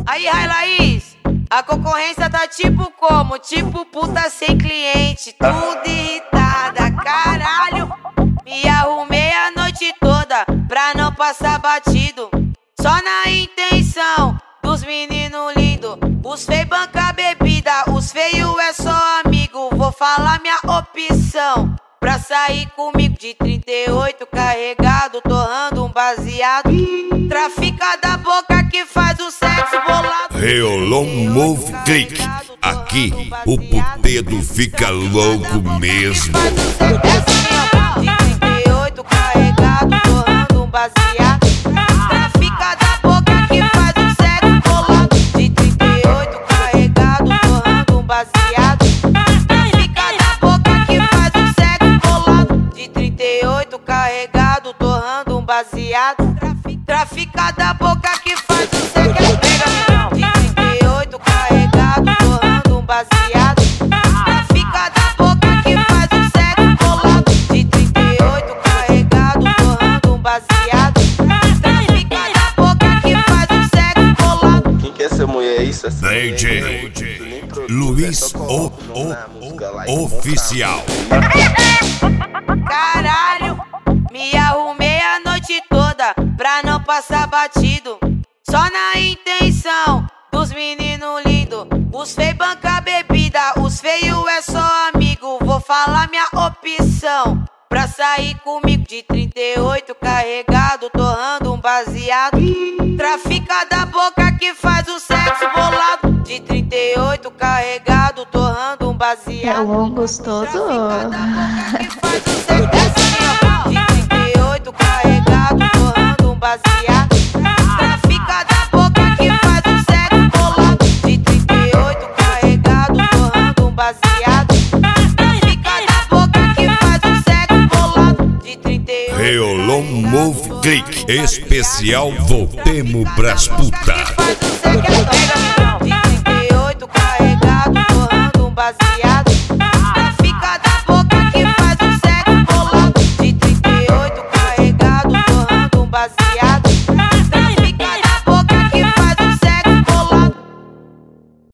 Aí, Laís, a concorrência tá tipo como? Tipo puta sem cliente, tudo irritada, caralho. Me arrumei a noite toda pra não passar batido, só na intenção dos meninos lindos. Os feios banca bebida, os feios é só amigo. Vou falar minha opção pra sair comigo de 38 carregado, torrando um baseado. Trafica da boca que faz o sexo bolado. Reolon Move Click. Aqui o putedo fica louco mesmo. De 38 carregado, torrando um baseado. Trafica da boca que faz o sexo bolado. De 38 carregado, torrando um baseado. Trafica da boca que faz o sexo bolado. De 38 carregado, torrando um baseado. Trafica da boca que faz o sexo bolado. De 38 carregado, torrando um baseado. Trafica da boca que faz o sexo bolado. De 38 carregado, torrando um baseado. Trafica da boca que faz o sexo bolado. Quem quer ser mulher é isso? DJ Luiz Oficial. Caralho, me arrumei a noite toda pra não passar batido, só na intenção dos meninos lindos. Os feios banca bebida, os feios é só amigo. Vou falar minha opção pra sair comigo de 38 carregado, torrando um baseado. Trafica da boca que faz o sexo bolado. De 38 carregado, torrando um baseado. É um gostoso. Trafica da boca que faz o sexo de 38 carregado, torrando um baseado. Trafica da boca que faz o sexo bolado. De 38 carregado, torrando um baseado. Trafica da boca que faz o sexo bolado. De 38 Reolon Move Click. Especial Voltemos pras putas.